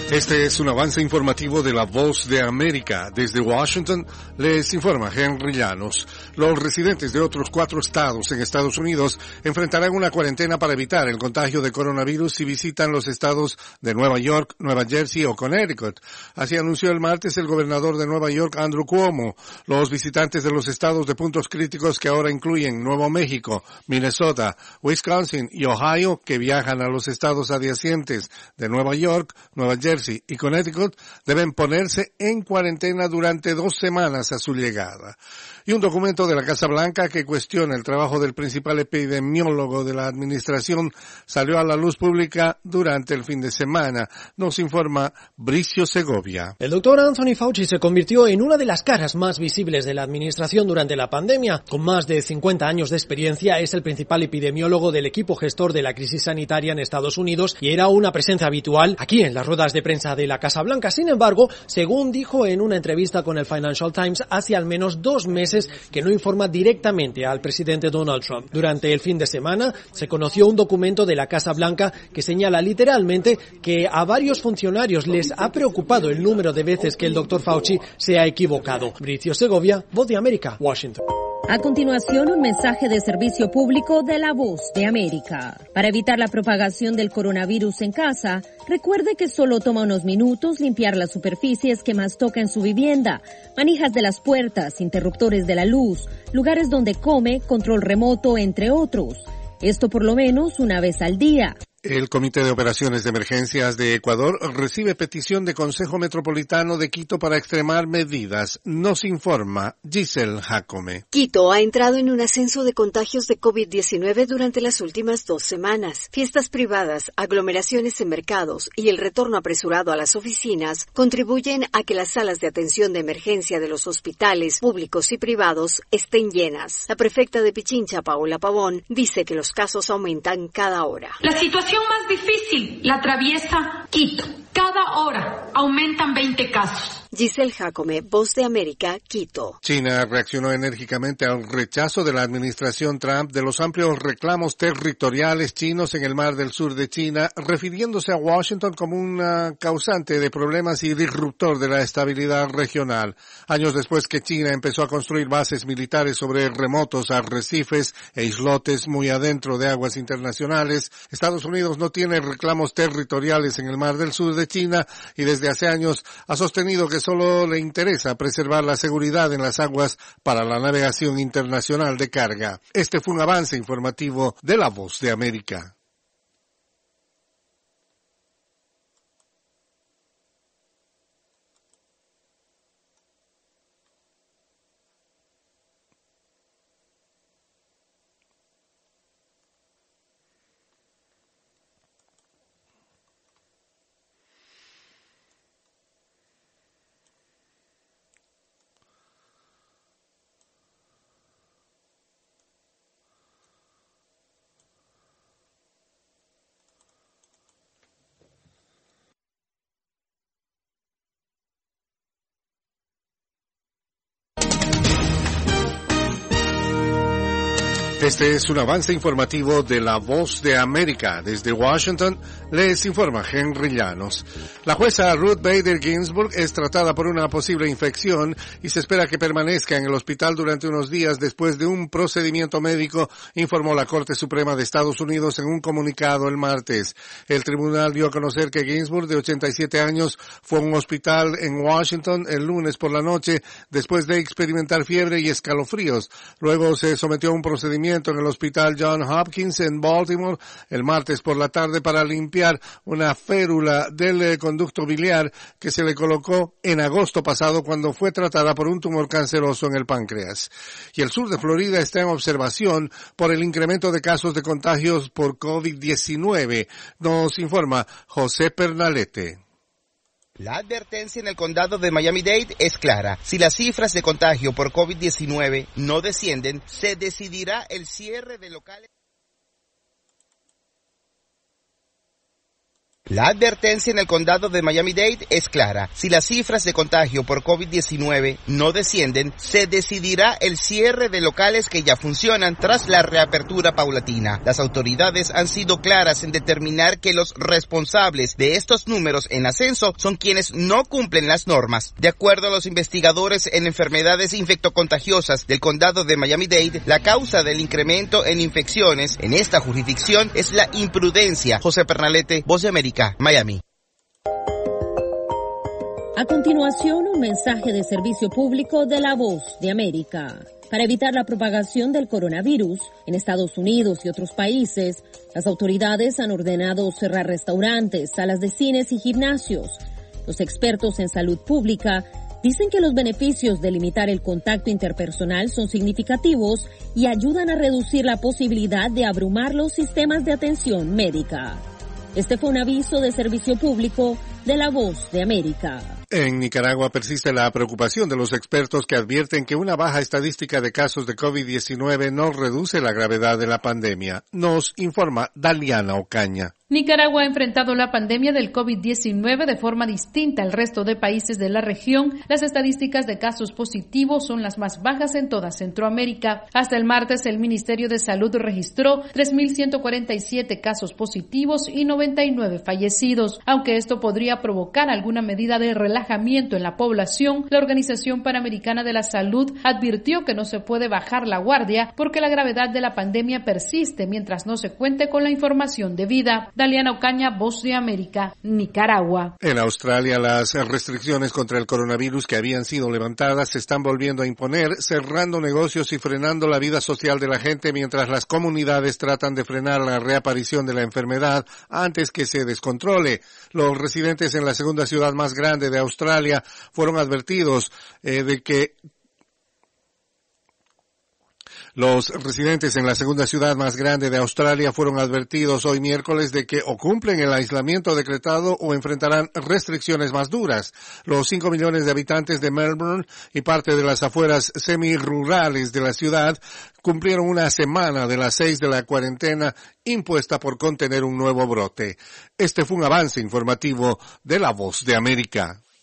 Este es un avance informativo de La Voz de América. Desde Washington les informa Henry Llanos. Los residentes de otros 4 estados en Estados Unidos enfrentarán una cuarentena para evitar el contagio de coronavirus si visitan los estados de Nueva York, Nueva Jersey o Connecticut. Así anunció el martes el gobernador de Nueva York, Andrew Cuomo. Los visitantes de los estados de puntos críticos que ahora incluyen Nuevo México, Minnesota, Wisconsin y Ohio, que viajan a los estados adyacentes de Nueva York, Nueva Jersey y Connecticut, deben ponerse en cuarentena durante 2 semanas a su llegada. Y un documento de la Casa Blanca que cuestiona el trabajo del principal epidemiólogo de la administración salió a la luz pública durante el fin de semana. Nos informa Bricio Segovia. El doctor Anthony Fauci se convirtió en una de las caras más visibles de la administración durante la pandemia. Con más de 50 años de experiencia, es el principal epidemiólogo del equipo gestor de la crisis sanitaria en Estados Unidos y era una presencia habitual aquí en las ruedas de prensa de la Casa Blanca. Sin embargo, según dijo en una entrevista con el Financial Times, hace al menos 2 meses que no informa directamente al presidente Donald Trump. Durante el fin de semana se conoció un documento de la Casa Blanca que señala literalmente que a varios funcionarios les ha preocupado el número de veces que el doctor Fauci se ha equivocado. Bricio Segovia, Voz de América, Washington. A continuación, un mensaje de servicio público de La Voz de América. Para evitar la propagación del coronavirus en casa, recuerde que solo toma unos minutos limpiar las superficies que más toca en su vivienda, manijas de las puertas, interruptores de la luz, lugares donde come, control remoto, entre otros. Esto por lo menos una vez al día. El Comité de Operaciones de Emergencias de Ecuador recibe petición de Consejo Metropolitano de Quito para extremar medidas. Nos informa Giselle Jacome. Quito ha entrado en un ascenso de contagios de COVID-19 durante las últimas 2 semanas. Fiestas privadas, aglomeraciones en mercados y el retorno apresurado a las oficinas contribuyen a que las salas de atención de emergencia de los hospitales públicos y privados estén llenas. La prefecta de Pichincha, Paola Pavón, dice que los casos aumentan cada hora. La situación más difícil la atraviesa Quito. Cada hora aumentan 20 casos. Giselle Jacome, Voz de América, Quito. China reaccionó enérgicamente al rechazo de la administración Trump de los amplios reclamos territoriales chinos en el Mar del Sur de China, refiriéndose a Washington como un causante de problemas y disruptor de la estabilidad regional. Años después que China empezó a construir bases militares sobre remotos arrecifes e islotes muy adentro de aguas internacionales, Estados Unidos no tiene reclamos territoriales en el Mar del Sur de China y desde hace años ha sostenido que solo le interesa preservar la seguridad en las aguas para la navegación internacional de carga. Este fue un avance informativo de La Voz de América. Este es un avance informativo de La Voz de América. Desde Washington les informa Henry Llanos. La jueza Ruth Bader Ginsburg es tratada por una posible infección y se espera que permanezca en el hospital durante unos días después de un procedimiento médico, informó la Corte Suprema de Estados Unidos en un comunicado el martes. El tribunal dio a conocer que Ginsburg, de 87 años, fue a un hospital en Washington el lunes por la noche después de experimentar fiebre y escalofríos. Luego se sometió a un procedimiento en el hospital John Hopkins en Baltimore el martes por la tarde para limpiar una férula del conducto biliar que se le colocó en agosto pasado cuando fue tratada por un tumor canceroso en el páncreas. Y el sur de Florida está en observación por el incremento de casos de contagios por COVID-19, nos informa José Pernalete. La advertencia en el condado de Miami-Dade es clara. Si las cifras de contagio por COVID-19 no descienden, se decidirá el cierre de locales. La advertencia en el condado de Miami-Dade es clara. Si las cifras de contagio por COVID-19 no descienden, se decidirá el cierre de locales que ya funcionan tras la reapertura paulatina. Las autoridades han sido claras en determinar que los responsables de estos números en ascenso son quienes no cumplen las normas. De acuerdo a los investigadores en enfermedades infectocontagiosas del condado de Miami-Dade, la causa del incremento en infecciones en esta jurisdicción es la imprudencia. José Pernalete, Voz de América, Miami. A continuación, un mensaje de servicio público de La Voz de América. Para evitar la propagación del coronavirus en Estados Unidos y otros países, las autoridades han ordenado cerrar restaurantes, salas de cines y gimnasios. Los expertos en salud pública dicen que los beneficios de limitar el contacto interpersonal son significativos y ayudan a reducir la posibilidad de abrumar los sistemas de atención médica. Este fue un aviso de servicio público de La Voz de América. En Nicaragua persiste la preocupación de los expertos que advierten que una baja estadística de casos de COVID-19 no reduce la gravedad de la pandemia. Nos informa Daliana Ocaña. Nicaragua ha enfrentado la pandemia del COVID-19 de forma distinta al resto de países de la región. Las estadísticas de casos positivos son las más bajas en toda Centroamérica. Hasta el martes, el Ministerio de Salud registró 3.147 casos positivos y 99 fallecidos. Aunque esto podría provocar alguna medida de relajamiento en la población, la Organización Panamericana de la Salud advirtió que no se puede bajar la guardia porque la gravedad de la pandemia persiste mientras no se cuente con la información debida. Daliana Ocaña, Voz de América, Nicaragua. En Australia, las restricciones contra el coronavirus que habían sido levantadas se están volviendo a imponer, cerrando negocios y frenando la vida social de la gente mientras las comunidades tratan de frenar la reaparición de la enfermedad antes que se descontrole. Los residentes en la segunda ciudad más grande de Australia fueron advertidos de que Los residentes en la segunda ciudad más grande de Australia fueron advertidos hoy miércoles de que o cumplen el aislamiento decretado o enfrentarán restricciones más duras. Los 5 millones de habitantes de Melbourne y parte de las afueras semirurales de la ciudad cumplieron una semana de las 6 de la cuarentena impuesta por contener un nuevo brote. Este fue un avance informativo de La Voz de América.